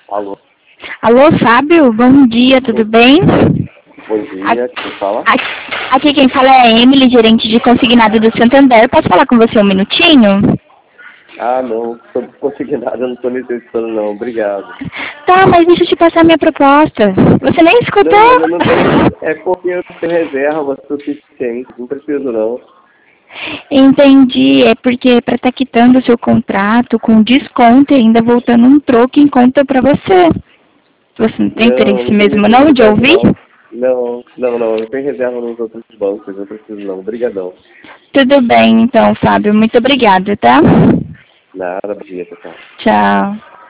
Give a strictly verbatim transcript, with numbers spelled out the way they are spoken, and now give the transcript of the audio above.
Alô, Alô, Fábio? Bom dia, tudo bom, bem? bom dia, quem fala? Aqui, aqui quem fala é a Emily, gerente de consignado do Santander. Posso falar com você um minutinho? Ah, não, sobre consignado eu não estou necessitando não, obrigado. Tá, mas deixa eu te passar minha proposta. Você nem Não, mas eu escutou? não tenho, é porque eu tenho reserva suficiente, não preciso não. Entendi, é porque para estar quitando o seu contrato com desconto e ainda voltando um troco em conta para você. Você não tem Não, interesse não tem mesmo não de necessidade ouvir? não. Não, não, não, eu tenho reserva nos outros bancos, não preciso não, obrigadão. Tudo bem então, Fábio. Muito obrigada, tá? Nada, bom dia, pessoal. Tchau.